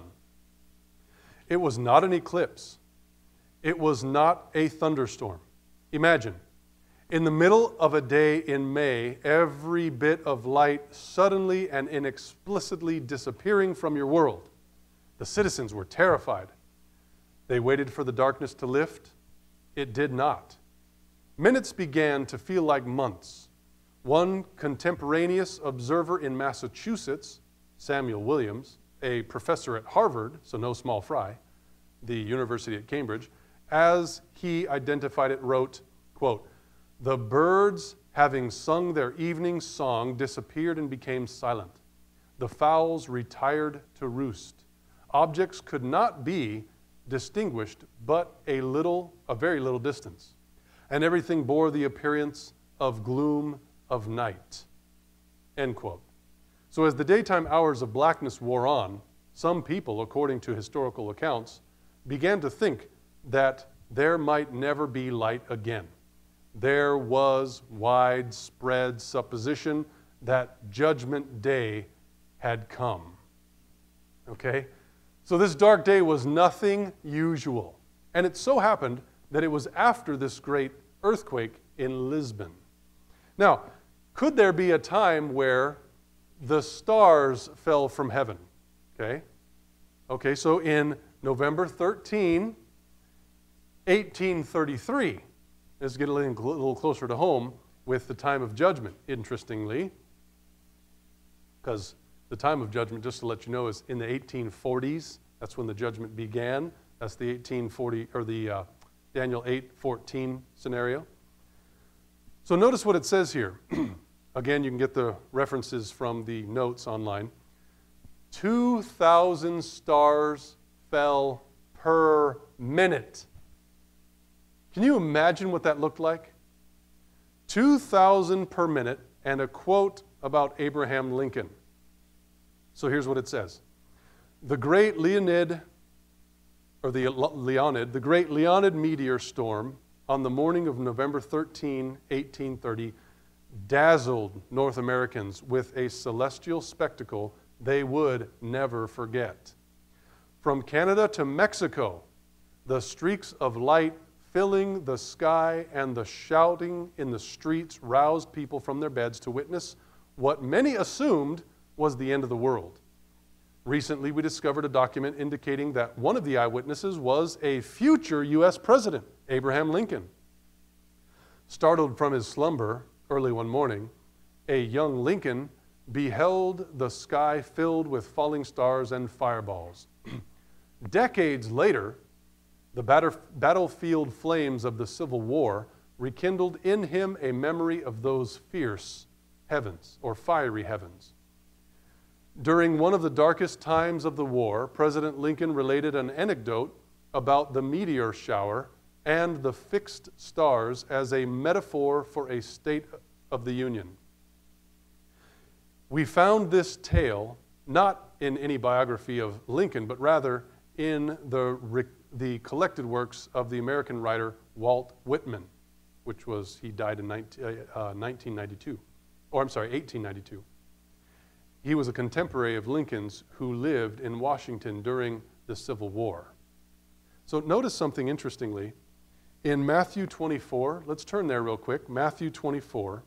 It was not an eclipse. It was not a thunderstorm. Imagine, in the middle of a day in May, every bit of light suddenly and inexplicably disappearing from your world. The citizens were terrified. They waited for the darkness to lift. It did not. Minutes began to feel like months. One contemporaneous observer in Massachusetts, Samuel Williams, a professor at Harvard, so no small fry, the University at Cambridge, as he identified it, wrote, quote, "The birds, having sung their evening song, disappeared and became silent. The fowls retired to roost. Objects could not be distinguished but a little, a very little distance, and everything bore the appearance of gloom of night." End quote. So as the daytime hours of blackness wore on, some people, according to historical accounts, began to think that there might never be light again. There was widespread supposition that Judgment Day had come. Okay? So this dark day was nothing usual. And it so happened that it was after this great earthquake in Lisbon. Now, could there be a time where the stars fell from heaven? Okay? Okay, so in November thirteenth, eighteen thirty-three, let's get a little closer to home with the time of judgment, interestingly, because the time of judgment, just to let you know, is in the eighteen forties. That's when the judgment began. That's the eighteen forty, or the uh, Daniel eight fourteen scenario. So notice what it says here. Again, you can get the references from the notes online. two thousand stars fell per minute. Can you imagine what that looked like? two thousand per minute, and a quote about Abraham Lincoln. So here's what it says. The great Leonid, or the Leonid, the great Leonid meteor storm on the morning of November thirteenth, eighteen thirty, dazzled North Americans with a celestial spectacle they would never forget. From Canada to Mexico, the streaks of light filling the sky and the shouting in the streets roused people from their beds to witness what many assumed was the end of the world. Recently, we discovered a document indicating that one of the eyewitnesses was a future U S president, Abraham Lincoln. Startled from his slumber early one morning, a young Lincoln beheld the sky filled with falling stars and fireballs. Decades later, the batter- battlefield flames of the Civil War rekindled in him a memory of those fierce heavens, or fiery heavens. During one of the darkest times of the war, President Lincoln related an anecdote about the meteor shower and the fixed stars as a metaphor for a state of the Union. We found this tale not in any biography of Lincoln, but rather in the, the collected works of the American writer Walt Whitman, which was, he died in nineteen ninety-two, or I'm sorry, eighteen ninety-two. He was a contemporary of Lincoln's who lived in Washington during the Civil War. So notice something interestingly. In Matthew twenty-four, let's turn there real quick, Matthew twenty-four.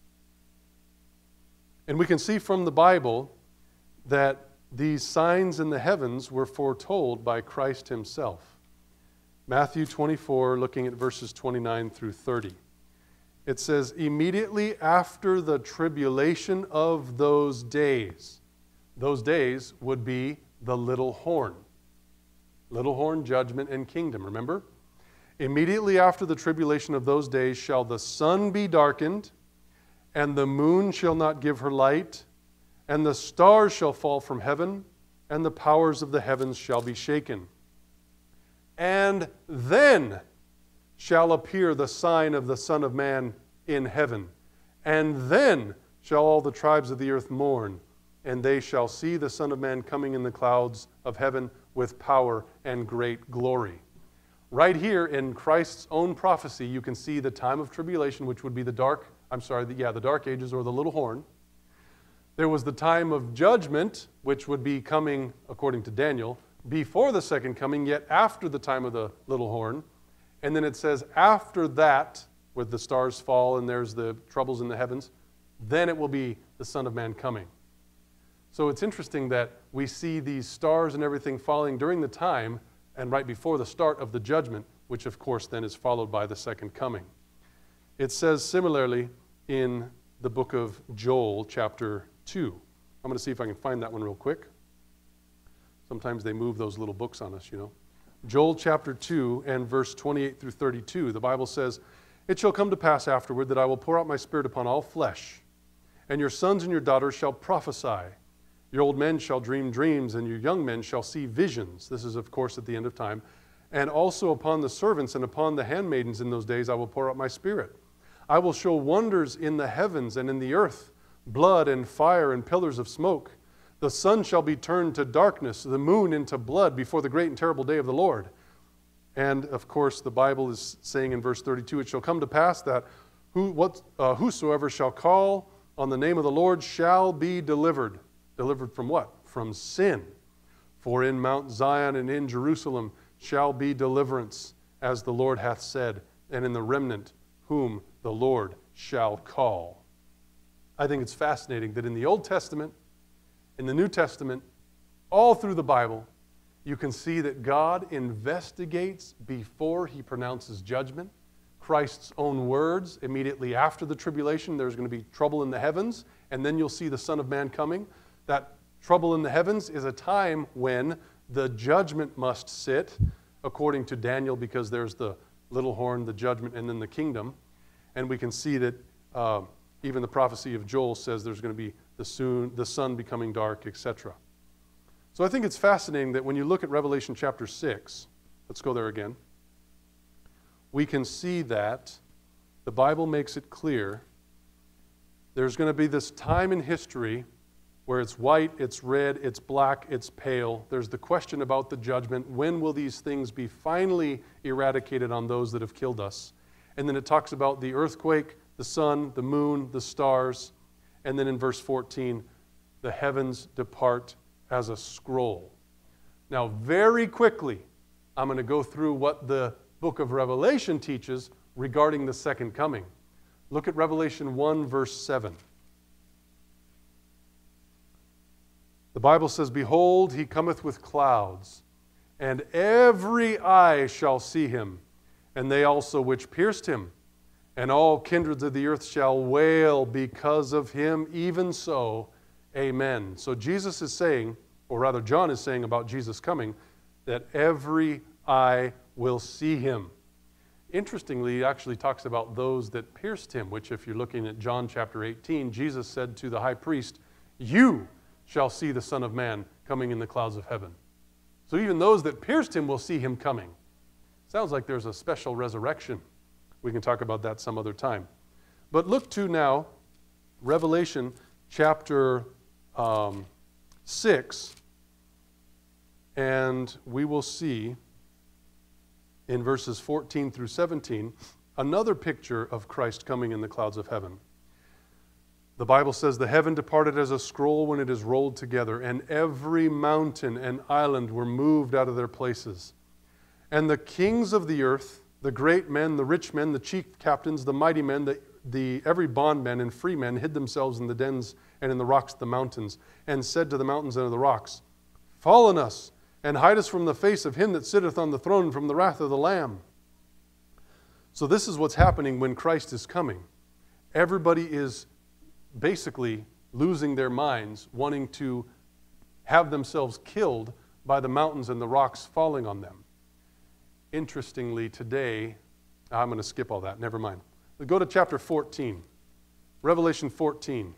And we can see from the Bible that these signs in the heavens were foretold by Christ himself. Matthew twenty-four, looking at verses twenty-nine through thirty. It says, immediately after the tribulation of those days, those days would be the little horn. Little horn, judgment, and kingdom, remember? Immediately after the tribulation of those days shall the sun be darkened, and the moon shall not give her light, and the stars shall fall from heaven, and the powers of the heavens shall be shaken. And then shall appear the sign of the Son of Man in heaven. And then shall all the tribes of the earth mourn, and they shall see the Son of Man coming in the clouds of heaven with power and great glory. Right here in Christ's own prophecy, you can see the time of tribulation, which would be the dark, I'm sorry, the, yeah, the dark ages or the little horn. There was the time of judgment, which would be coming, according to Daniel, before the second coming, yet after the time of the little horn. And then it says, after that, with the stars fall and there's the troubles in the heavens, then it will be the Son of Man coming. So it's interesting that we see these stars and everything falling during the time and right before the start of the judgment, which of course then is followed by the second coming. It says similarly in the book of Joel, chapter two. I'm going to see if I can find that one real quick. Sometimes they move those little books on us, you know. Joel chapter two and verse twenty-eight through thirty-two, the Bible says, it shall come to pass afterward that I will pour out my spirit upon all flesh, and your sons and your daughters shall prophesy. Your old men shall dream dreams, and your young men shall see visions. This is, of course, at the end of time. And also upon the servants and upon the handmaidens in those days I will pour out my spirit. I will show wonders in the heavens and in the earth, blood and fire and pillars of smoke. The sun shall be turned to darkness, the moon into blood before the great and terrible day of the Lord. And, of course, the Bible is saying in verse thirty-two, it shall come to pass that who, what, uh, whosoever shall call on the name of the Lord shall be delivered. Delivered from what? From sin. For in Mount Zion and in Jerusalem shall be deliverance, as the Lord hath said, and in the remnant whom the Lord shall call. I think it's fascinating that in the Old Testament, in the New Testament, all through the Bible, you can see that God investigates before he pronounces judgment. Christ's own words, immediately after the tribulation, there's going to be trouble in the heavens, and then you'll see the Son of Man coming. That trouble in the heavens is a time when the judgment must sit, according to Daniel, because there's the little horn, the judgment, and then the kingdom. And we can see that uh, even the prophecy of Joel says there's going to be the, soon, the sun becoming dark, et cetera. So I think it's fascinating that when you look at Revelation chapter six, let's go there again, we can see that the Bible makes it clear there's going to be this time in history where it's white, it's red, it's black, it's pale. There's the question about the judgment. When will these things be finally eradicated on those that have killed us? And then it talks about the earthquake, the sun, the moon, the stars. And then in verse fourteen, the heavens depart as a scroll. Now, very quickly, I'm going to go through what the book of Revelation teaches regarding the second coming. Look at Revelation one, verse seven. The Bible says, "Behold, he cometh with clouds, and every eye shall see him, and they also which pierced him. And all kindreds of the earth shall wail because of him, even so, amen." So Jesus is saying, or rather John is saying about Jesus coming, that every eye will see him. Interestingly, he actually talks about those that pierced him, which if you're looking at John chapter eighteen, Jesus said to the high priest, "You shall see the Son of Man coming in the clouds of heaven." So even those that pierced him will see him coming. Sounds like there's a special resurrection. We can talk about that some other time. But look to now Revelation chapter um, six, and we will see in verses fourteen through seventeen another picture of Christ coming in the clouds of heaven. The Bible says, "The heaven departed as a scroll when it is rolled together, and every mountain and island were moved out of their places. And the kings of the earth, the great men, the rich men, the chief captains, the mighty men, the, the every bondman and free men hid themselves in the dens and in the rocks of the mountains, and said to the mountains and to the rocks, Fall on us, and hide us from the face of him that sitteth on the throne, and from the wrath of the Lamb." So this is what's happening when Christ is coming. Everybody is basically losing their minds, wanting to have themselves killed by the mountains and the rocks falling on them. Interestingly, today, I'm going to skip all that, never mind. We go to chapter fourteen, Revelation fourteen.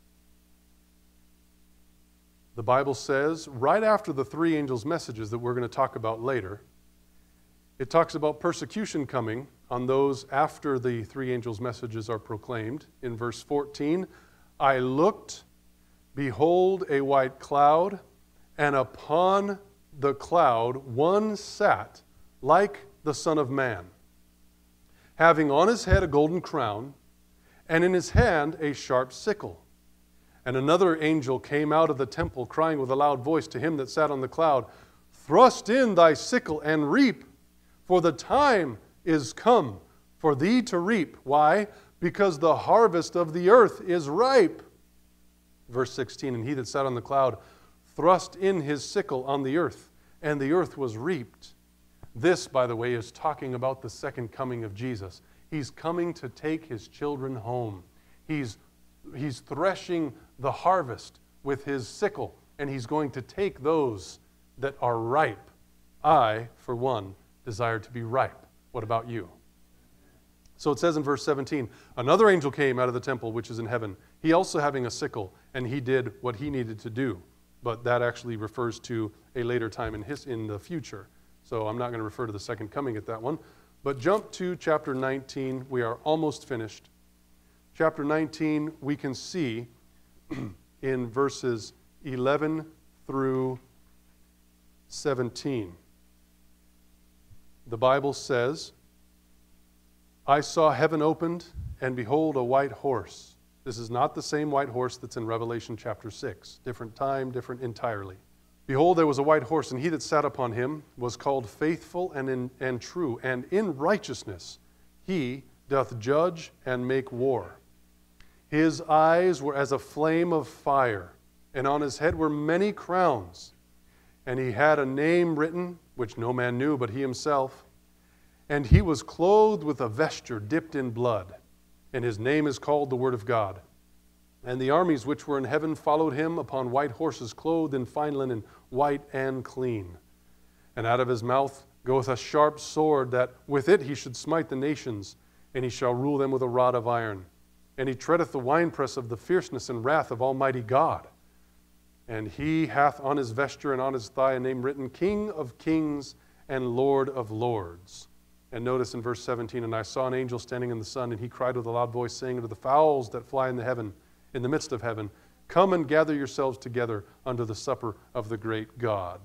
The Bible says, right after the three angels' messages that we're going to talk about later, it talks about persecution coming on those after the three angels' messages are proclaimed. In verse fourteen, "I looked, behold a white cloud, and upon the cloud one sat like the Son of Man, having on his head a golden crown, and in his hand a sharp sickle. And another angel came out of the temple, crying with a loud voice to him that sat on the cloud, Thrust in thy sickle and reap, for the time is come for thee to reap." Why? "Because the harvest of the earth is ripe." Verse sixteen, "And he that sat on the cloud thrust in his sickle on the earth, and the earth was reaped." This, by the way, is talking about the second coming of Jesus. He's coming to take his children home. He's, he's threshing the harvest with his sickle, and he's going to take those that are ripe. I, for one, desire to be ripe. What about you? So it says in verse seventeen, "Another angel came out of the temple which is in heaven, he also having a sickle, and he did what he needed to do." But that actually refers to a later time in, his, in the future. So I'm not going to refer to the second coming at that one. But jump to chapter nineteen. We are almost finished. Chapter nineteen, we can see in verses eleven through seventeen. The Bible says, "I saw heaven opened, and behold, a white horse." This is not the same white horse that's in Revelation chapter six. Different time, different entirely. "Behold, there was a white horse, and he that sat upon him was called Faithful and, in, and True, and in righteousness he doth judge and make war. His eyes were as a flame of fire, and on his head were many crowns. And he had a name written, which no man knew but he himself. And he was clothed with a vesture dipped in blood, and his name is called the Word of God. And the armies which were in heaven followed him upon white horses, clothed in fine linen, white and clean. And out of his mouth goeth a sharp sword, that with it he should smite the nations, and he shall rule them with a rod of iron. And he treadeth the winepress of the fierceness and wrath of Almighty God. And he hath on his vesture and on his thigh a name written, King of Kings and Lord of Lords." And notice in verse seventeen, and I saw an angel standing in the sun, and he cried with a loud voice, saying unto the fowls that fly in the heaven, in the midst of heaven, come and gather yourselves together unto the supper of the great God.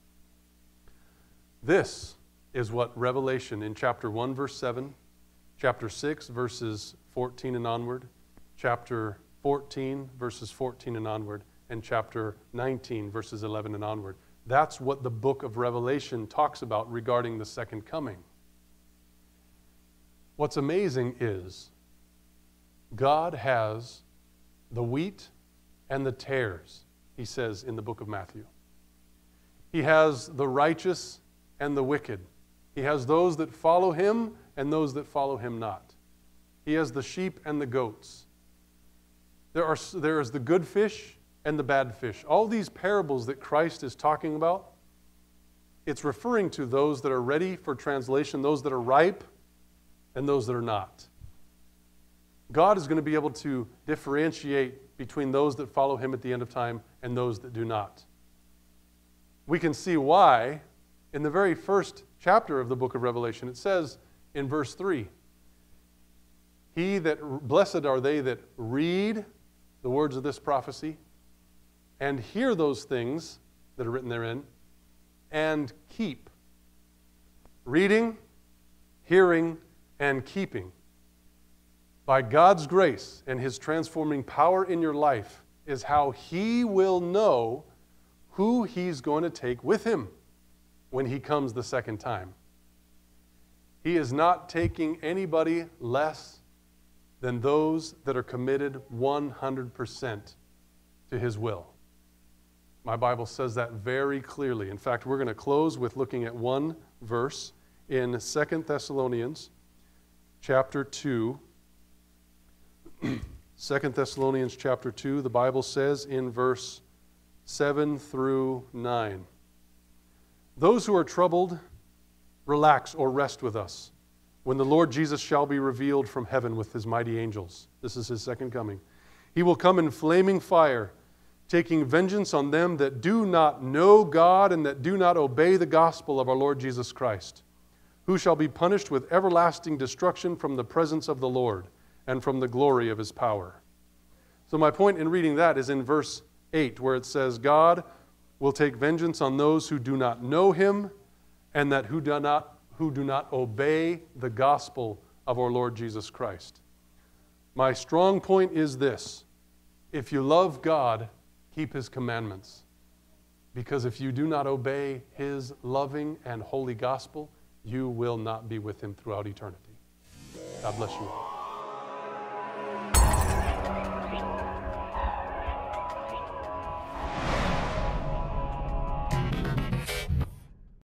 This is what Revelation in chapter one, verse seven, chapter six, verses fourteen and onward, chapter fourteen, verses fourteen and onward, and chapter nineteen, verses eleven and onward. That's what the book of Revelation talks about regarding the second coming. What's amazing is God has the wheat and the tares, he says in the book of Matthew. He has the righteous and the wicked. He has those that follow him and those that follow him not. He has the sheep and the goats. There are, there is the good fish and the bad fish. All these parables that Christ is talking about, it's referring to those that are ready for translation, those that are ripe, and those that are not. God is going to be able to differentiate between those that follow him at the end of time and those that do not. We can see why in the very first chapter of the book of Revelation. It says in verse three, He that, blessed are they that read the words of this prophecy and hear those things that are written therein and keep. Reading, hearing, and keeping. By God's grace and his transforming power in your life is how he will know who he's going to take with him when he comes the second time. He is not taking anybody less than those that are committed one hundred percent to his will. My Bible says that very clearly. In fact, we're going to close with looking at one verse in Second Thessalonians chapter two. Second Thessalonians chapter two, the Bible says in verse seven through nine, those who are troubled, relax or rest with us when the Lord Jesus shall be revealed from heaven with his mighty angels. This is his second coming. He will come in flaming fire, taking vengeance on them that do not know God and that do not obey the gospel of our Lord Jesus Christ, who shall be punished with everlasting destruction from the presence of the Lord and from the glory of his power. So my point in reading that is in verse eight, where it says, God will take vengeance on those who do not know him and that who do not, who do not obey the gospel of our Lord Jesus Christ. My strong point is this: if you love God, keep his commandments. Because if you do not obey his loving and holy gospel, you will not be with him throughout eternity. God bless you all.